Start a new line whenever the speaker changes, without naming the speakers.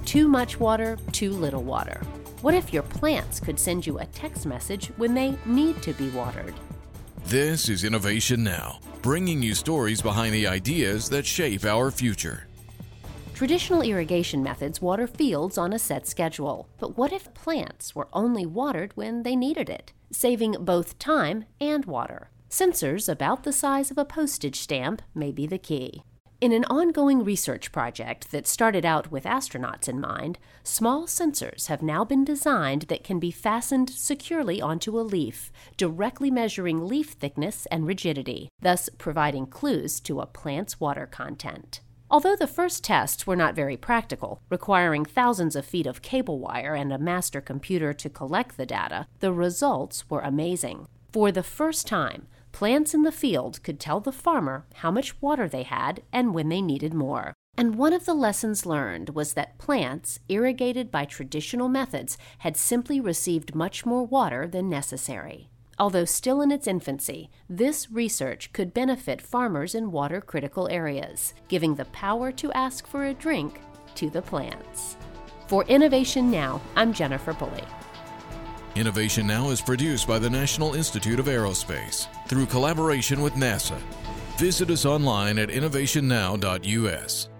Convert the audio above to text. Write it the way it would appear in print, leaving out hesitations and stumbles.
Too much water, too little water. What if your plants could send you a text message when they need to be watered?
This is Innovation Now, bringing you stories behind the ideas that shape our future.
Traditional irrigation methods water fields on a set schedule. But what if plants were only watered when they needed it, saving both time and water? Sensors about the size of a postage stamp may be the key. In an ongoing research project that started out with astronauts in mind, small sensors have now been designed that can be fastened securely onto a leaf, directly measuring leaf thickness and rigidity, thus providing clues to a plant's water content. Although the first tests were not very practical, requiring thousands of feet of cable wire and a master computer to collect the data, the results were amazing. For the first time, plants in the field could tell the farmer how much water they had and when they needed more. And one of the lessons learned was that plants irrigated by traditional methods had simply received much more water than necessary. Although still in its infancy, this research could benefit farmers in water-critical areas, giving the power to ask for a drink to the plants. For Innovation Now, I'm Jennifer Pulley.
Innovation Now is produced by the National Institute of Aerospace through collaboration with NASA. Visit us online at innovationnow.us.